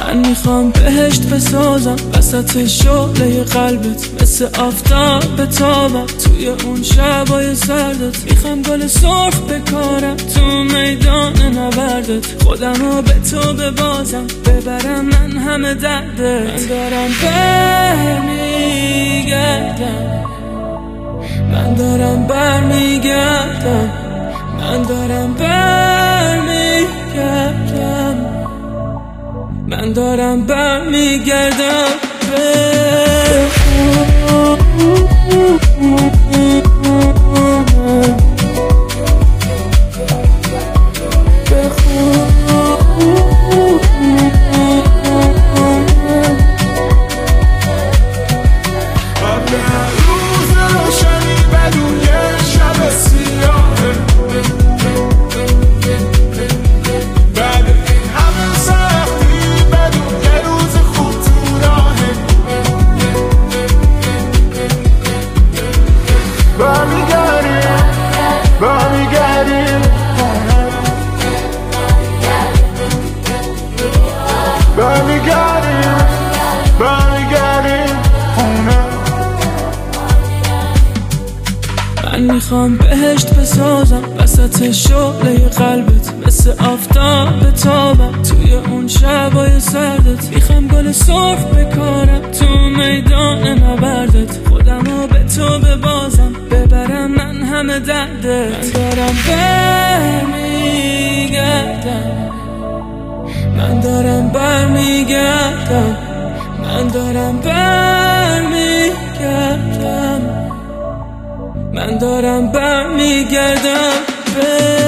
من میخوام بهشت بسازم وسط شعله قلبت، مثل آفتاب بتابم توی اون شبای سردت. میخوام گل سرخ بکارم تو میدان نبردت، خودمو به تو ببازم ببرم من همه دردت. من دارم برمیگردم، من دارم برمیگردم، من دارم برمیگردم، من دارم برمیگردم به من میخوام بهشت بسازم وسط شعله قلبت، مثل آفتاب بتابم توی اون شبای سردت. میخوام گل سرخ بکارم تو میدان نبردت، خودمو به تو ببازم ببرم من همه دردت. من دارم برمیگردم، من دارم برمیگردم، من دارم برمیگردم، من دارم برمیگردم.